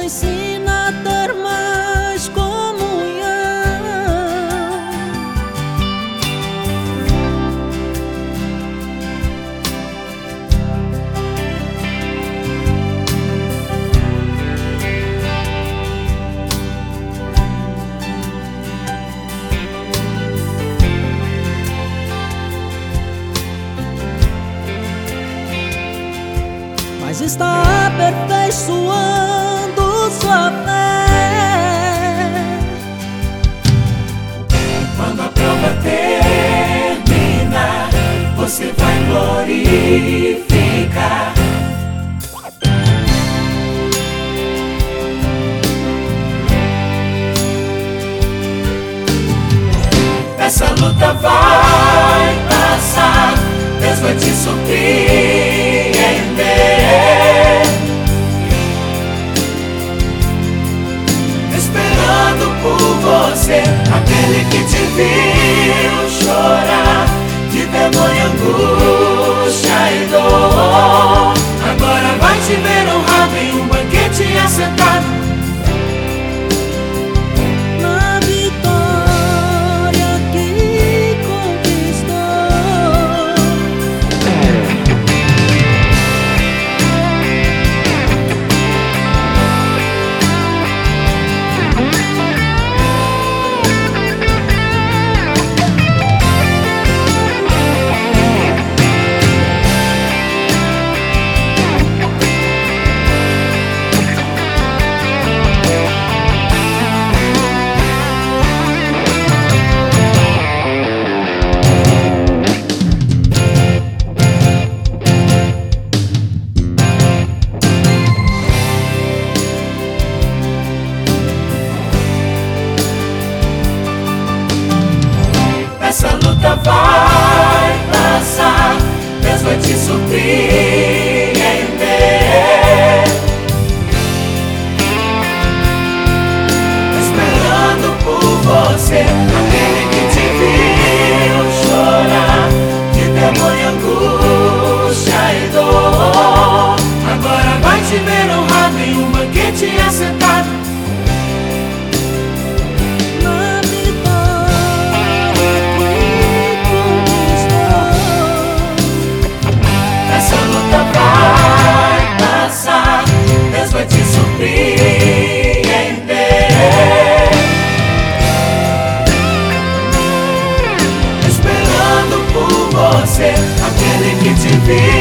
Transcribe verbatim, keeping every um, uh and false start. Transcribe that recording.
ensina a ter mais comunhão. Mas está aperfeiçoando sua fé. Quando a prova terminar, você vai glorificar. Essa luta vai passar, Deus vai te surpreender, esperando por você. Aquele que te viu chorar, de vergonha, angústia e dor, agora vai te ver honrado em um banquete assentado. Essa luta vai passar, Deus vai te surpreender, esperando por você. Aquele que te viu chorar, de vergonha, angústia e dor, agora vai te ver honrado em um banquete assentado. Esperando por você, aquele que te viu